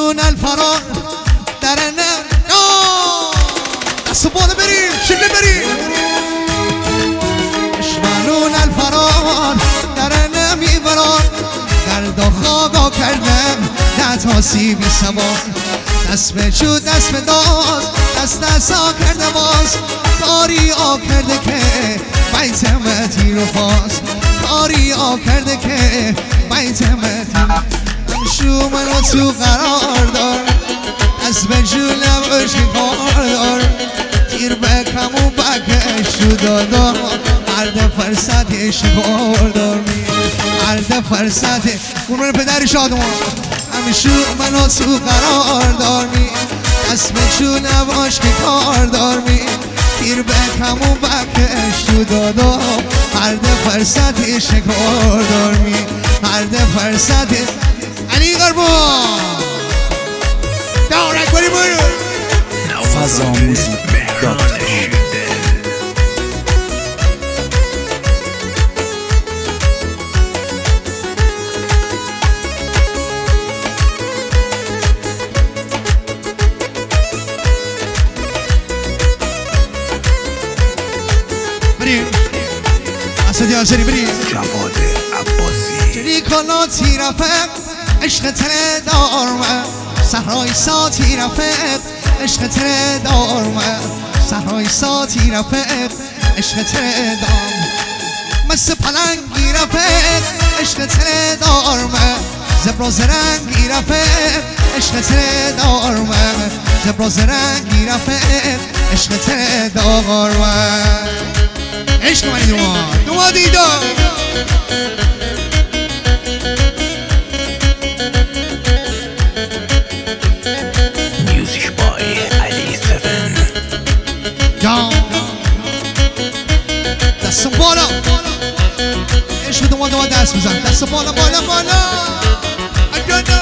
چشمانون الفرار درنه دست بالا بریم شکل بریم چشمانون الفرار درنه میبرار گرد و خاگا کردم نتاسی بی سوار دست به چود دست به داز دست ها کرده باز کاری ها کرده که بیت متی رو فاز کاری ها کرده که بیت متی شو منو تو قرار دار دست به جونم عشق کار دار تیر بکم و بکش تو دادا مرد فرصت شکار دار مرد فرصت قربان پدر شادمان همیشه منو تو قرار دار می دست به جونم عشق کار دار می تیر بکم و بکش تو دادا مرد فرصت شکار دار می مرد فرصت علی قربان دارک بری بری فضاموزیک.com بریم اسدی آزری بریم جواد عباسی جلی کلاتی رفق عشق تره دارمه صحرای ساتی رفق عشق تره دارمه صحرای ساتی رفق عشق تره دارم مثل پلنگی رفق عشق تره دارمه زبر زرنگی رفق عشق تره دارمه زبر زرنگی رفق عشق تره دارمه عشق منی دوما دیدار میوزیک بای علی 7 جان دست بالا عشق دوما دست بزن دست بالا بالا بالا اجانا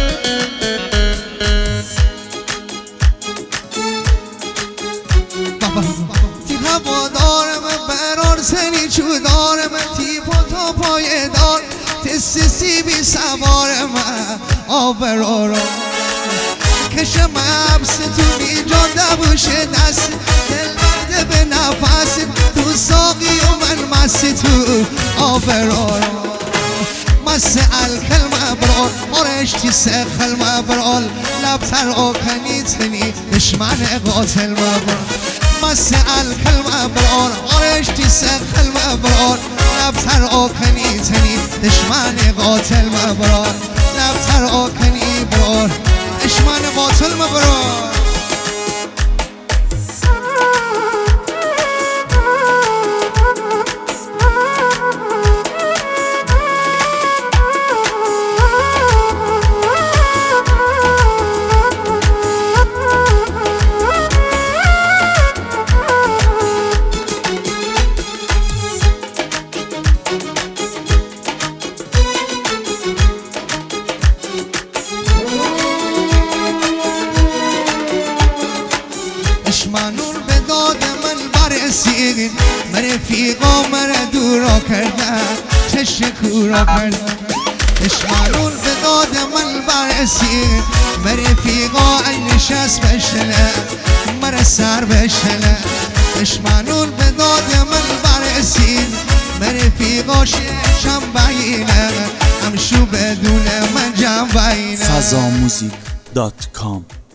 تی هوا دارم برار سنی چو دارم تی پا پای دار تسی بی سوارم آبرارم کشم عبس تو اینجا نبوشه دست دل برده به نفس تو ساقی و من مسی تو آبرارم مس الکل مبرال آرشتی سخل مبرال لبتر آکنی تنی دشمن قاتل مبرال مس الکل مبرال آرشتی سخل مبرال لبتر آکنی تنی دشمن قاتل مبرال لبتر آکنی برال دشمن قاتل مبرال چشمانون به داد من برسید من رفیقا من دورا کردن چشم کورا کردن چشمانون به داد من برسید من رفیقا این نشست بشنه من سر بشنه چشمانون به داد من برسید من رفیقا ششم بینه همشو بدون من جمع بینه فضاموزیک.com